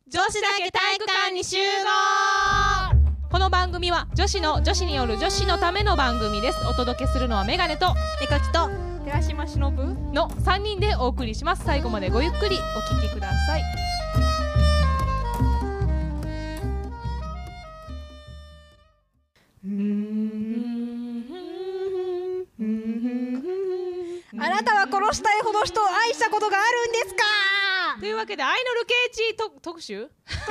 女子だけ体育館に集合。 この番組は女子による女子のための番組です。お届けするのはメガネと絵描きと寺島しのぶの3人でお送りします。最後までごゆっくりお聞きください。 あなたは殺したいほど人を愛したことがあるんですか。 というわけでアイノルケイチ特集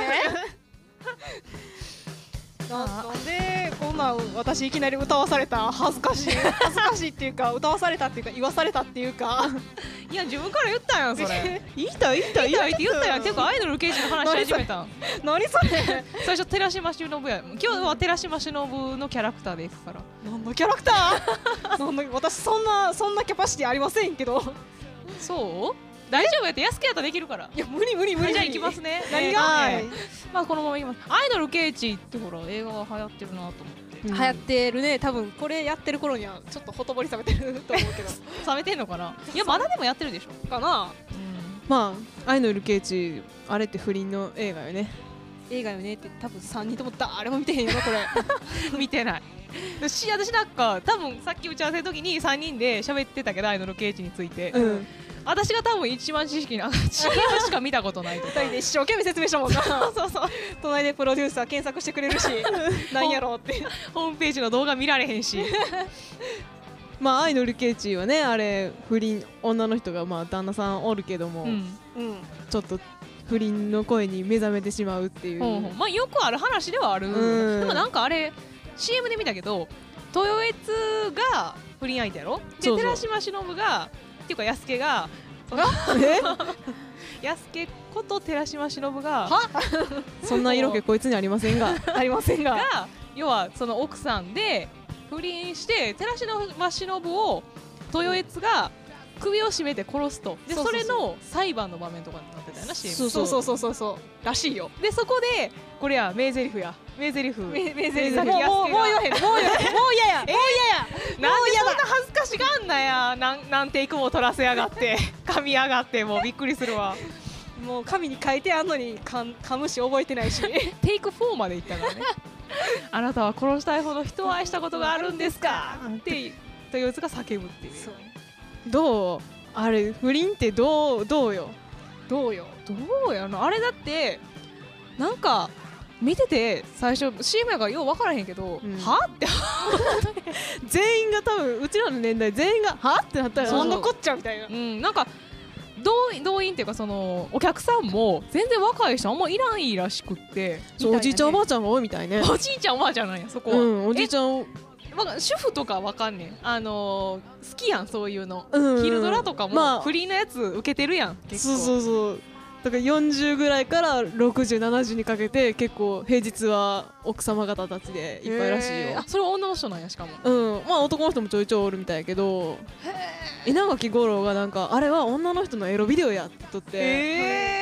なんでこんなん私いきなり歌わされた。恥ずかしいっていうか、歌わされたっていうか言わされたっていうかいや自分から言ったやんそれ言いたいって言ったやん。結構アイノルケイチの話し始めたん何それ最初寺島しのぶや。今日は寺島しのぶのキャラクターですから。 何のキャラクターなんの私そんなキャパシティありませんけど。 そう大丈夫やって。安くやったらできるから。 いや無理はい、じゃあ行きますね。 何が、 まあこのまま行きます。アイドルケイチってほら映画が流行ってるなと思って、 流行ってるね。多分これやってる頃にはちょっとほとぼり冷めてると思うけど冷めてんのかな。いやまだでもやってるでしょかな。 まあアイノルケイチあれって不倫の映画よね。 映画よねって多分3人とも誰も見てへんよなこれ見てない。私なんか多分さっき打ち合わせの時に3人で喋ってたけどアイドルケイチについて、私が多分一番知識なCMしか見たことないとか 2人で一生懸命説明したもんなそう隣でプロデューサー検索してくれるしなんやろうってホームページの動画見られへんしまあアイノルケイチはね、あれ不倫、女の人がまあ旦那さんおるけども、ちょっと不倫の声に目覚めてしまうっていう、 まあよくある話ではある。でもなんかあれ CM で見たけど豊悦が不倫相手やろ。で寺島しのぶがっていうか安家が安家こと寺島しのぶがそんな色気こいつにありませんが要はその奥さんで不倫して寺島しのぶを豊悦が首を絞めて殺すと。でそれの裁判の場面とかになってたよな CM。 そうらしいよ。 でそこでこれや名台詞や名台詞もう言わへんもう嫌やなんでそんな恥ずかしがんなや。なんテイクも取らせやがって噛みやがってもうびっくりするわ。 もう紙に書いてあんのに噛むし覚えてないしテイク4までいったからねあなたは殺したいほど人を愛したことがあるんですかって豊悦が叫ぶっていう。 どうあれ不倫ってどうよどうやな。あれだってなんか見てて最初 CM やからよう分からへんけど、はって全員が多分うちらの年代全員がはってなったらそんなこっちゃみたいな。 なんか動員っていうかそのお客さんも全然若い人あんまいらんらしくって、 おじいちゃんおばあちゃんが多いみたいね。 おじいちゃんおばあちゃんなんやそこは。 おじいちゃん主婦とかわかんねん。好きやんそういうの。昼ドラとかもフリーのやつ受けてるやん結構。 そうだから40ぐらいから60、70にかけて結構平日は奥様方たちでいっぱいらしいよ。 それは女の人なんやしかも。 まあ男の人もちょいちょいおるみたいやけど、稲垣吾郎がなんかあれは女の人のエロビデオやって言っとって、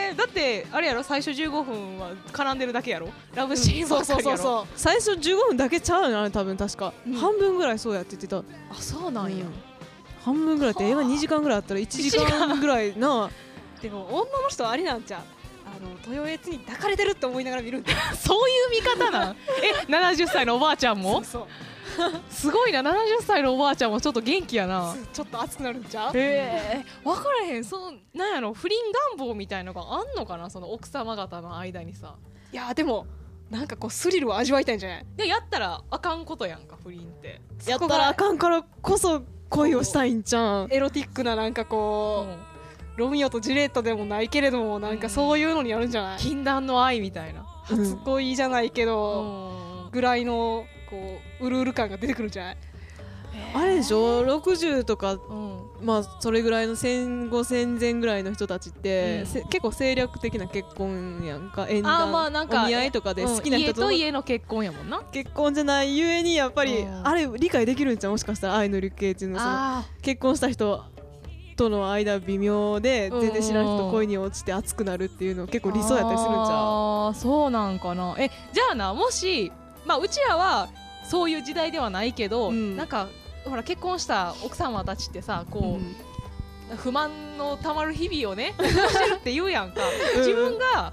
だってあれやろ最初15分は絡んでるだけやろラブシーンばっかりやろ。 最初15分だけちゃうよな多分確か、半分ぐらいそうやって言ってた。 あそうなんや、 半分ぐらいって映画2時間ぐらいあったら1時間ぐらいなでも女の人はあれなんちゃう、豊悦に抱かれてるって思いながら見るんだよそういう見方なん70歳のおばあちゃんもそうすごいな。70歳のおばあちゃんもちょっと元気やな。 ちょっと熱くなるんちゃう。 分からへん。なんやろ不倫願望みたいのがあんのかなその奥様方の間にさ。 いやでもなんかこうスリルを味わいたいんじゃない。 やったらあかんことやんか不倫って。 やったらあかんからこそ恋をしたいんちゃん。 エロティックななんかこう、ロミオとジュリエットでもないけれどもなんかそういうのにやるんじゃない。 禁断の愛みたいな初恋じゃないけど、ぐらいのこううるうる感が出てくるんじゃない。 あれでしょ60とか、まあそれぐらいの戦後戦前ぐらいの人たちって、結構政略的な結婚やんか。縁談なんかお見合いとかで好きな人と家と家の結婚やもんな。 結婚じゃないゆえにやっぱり、あれ理解できるんちゃう。もしかしたらアイノルケイチのその結婚した人との間微妙で全然知らん人と恋に落ちて熱くなるっていうの結構理想やったりするんちゃう。 そうなんかな。じゃあなもしうちらはそういう時代ではないけど、なんかほら結婚した奥様たちってさこう、不満のたまる日々をねしてるって言うやんか。自分が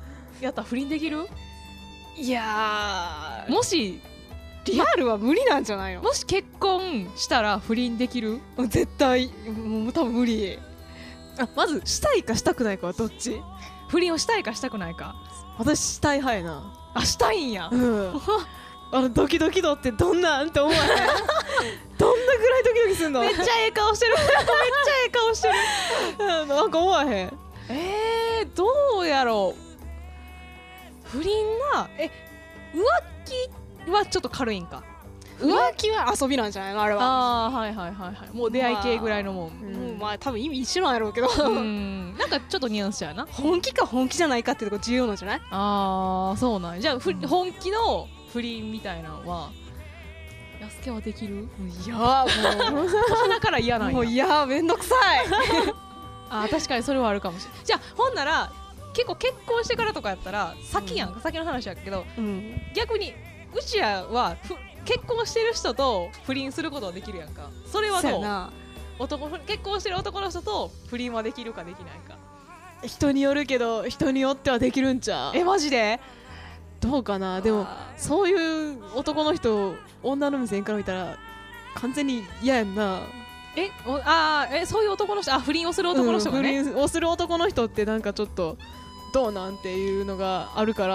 やったら不倫できる？ いやもしリアルは無理なんじゃないの？ もし結婚したら不倫できる？ 絶対もう多分無理。 まずしたいかしたくないかはどっち？ 不倫をしたいかしたくないか。 私したい派やな。 あ、したいんや。 ドキドキ度ってどんなんって思わへん。どんなぐらいドキドキすんの？ めっちゃええ顔してる。めっちゃええ顔してる。 なんか思わへん。 どうやろう。不倫な、浮気はちょっと軽いんか。 浮気は遊びなんじゃないのあれは。 ああ、はいはいはいはい。もう出会い系ぐらいのもん。 もうまあ多分意味一緒なんやろうけど、 なんかちょっとニュアンスやな。 本気か本気じゃないかっていうとこ重要なんじゃない？ ああ、そうなんや。じゃあ本気の不倫みたいなのはやすけはできる？ いやも鼻から嫌なんや。 うもういやめんどくさい。 あ、確かにそれはあるかもしれない。じゃあほんなら結構結婚してからとかやったら先やんか、先の話やけど、逆にうちらは結婚してる人と不倫することはできるやんか。それはどう？結婚してる男の人と不倫はできるかできないか。 人によるけど人によってはできるんちゃう？ マジで？ どうかな。でもそういう男の人女の目線から見たら完全に嫌やんな。 そういう男の人、不倫をする男の人がね、 不倫をする男の人ってなんかちょっとどうなんていうのがあるから。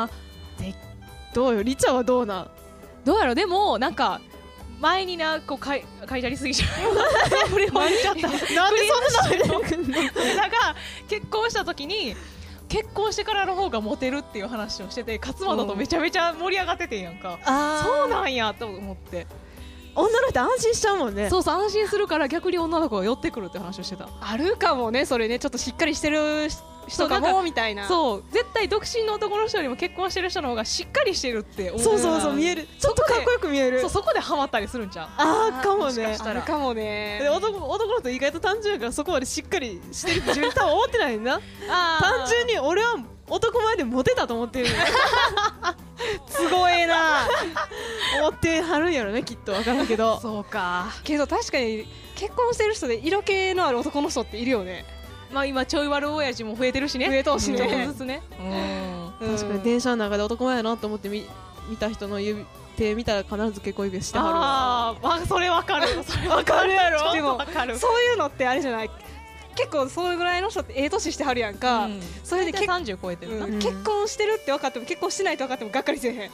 どうよ、リチャはどうなん？ どうやろ。でもなんか前にな、こうかいじゃりすぎちゃう。不倫をしちゃった。なんでそんなのが結婚した時に結婚してからの方がモテるっていう話をしてて、勝俣とめちゃめちゃ盛り上がっててんやんか。そうなんやと思って。 女の人安心しちゃうもんね。 そうそう、安心するから逆に女の子が寄ってくるって話をしてた。 あるかもね、それね。ちょっとしっかりしてる人かもみたいな。 そう、絶対独身の男の人よりも結婚してる人の方がしっかりしてるって思う。 そう見える。ちょっとかっこよく見える。 そこでハマったりするんちゃう？ かもね。 あるかもね。 男の人意外と単純やからそこまでしっかりしてるって自分多分思ってないんだ。単純に俺は男前でモテたと思ってる。 すごいな。 思ってはるんやろね、きっと。分からんけど。 そうか。 けど確かに結婚してる人で色気のある男の人っているよね。 まあ今ちょい悪親父も増えてるしね。 増えとうしね。 ちょっとずつね。 確かに電車の中で男前やなと思って見た人の手見たら必ず結婚指輪してはる。 それわかる。それわかるやろ。 でもそういうのってあれじゃない。結構それぐらいの人って年してはるやんか。それで 30超えてるな。 結婚してるって分かっても結婚してないって分かってもがっかりせえへん。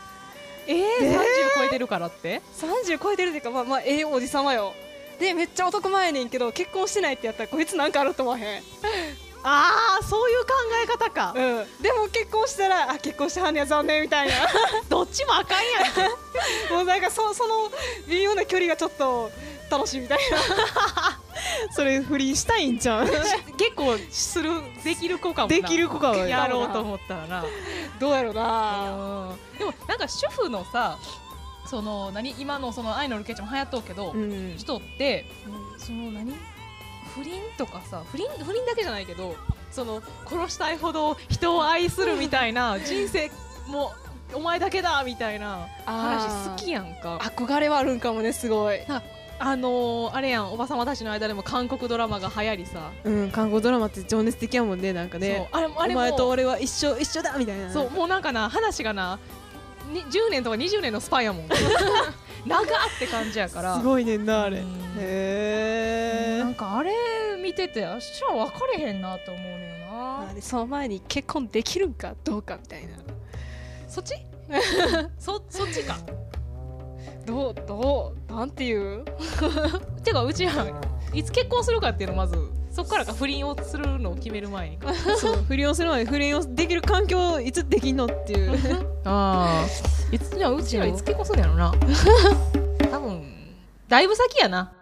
30超えてるからって？ 30超えてるっていうか、まあおじさまよ。でめっちゃ男前やねんけど結婚してないってやったらこいつなんかあると思わへん。 そういう考え方か。 でも結婚したら結婚してはんねや残念みたいな。 どっちもあかんやん。 もうなんかその微妙な距離がちょっと楽しいみたいな。 それ不倫したいんちゃう？ 結構できる子かもな。 できる子かもやろうと思ったらな。 どうやろうな。 でもなんか主婦のさ、その今のその愛のルケちゃんも流行っとうけど、人ってその不倫とかさ、不倫だけじゃないけど、その殺したいほど人を愛するみたいな人生もお前だけだみたいな話好きやんか。 憧れはあるんかもね、すごい。 あれやん、おばさまたちの間でも韓国ドラマが流行りさ。 韓国ドラマって情熱的やもんね、なんかね。 あれもお前と俺は一緒だみたいな。 そう、もうなんかな、話がな10年とか20年のスパンやもん。長って感じやから。 すごいねんな、あれ。 なんかあれ見てて、あっしは分かれへんなと思うねんな。 その前に結婚できるんかどうかみたいな。 そっちそっちか。 なんていうてかうちはいつ結婚するかっていうのまずそっからか、不倫をするのを決める前にか。 そう不倫をする前に不倫をできる環境いつできんのっていう。 いつじゃあうちらいつ結婚するんやろな。多分だいぶ先やな。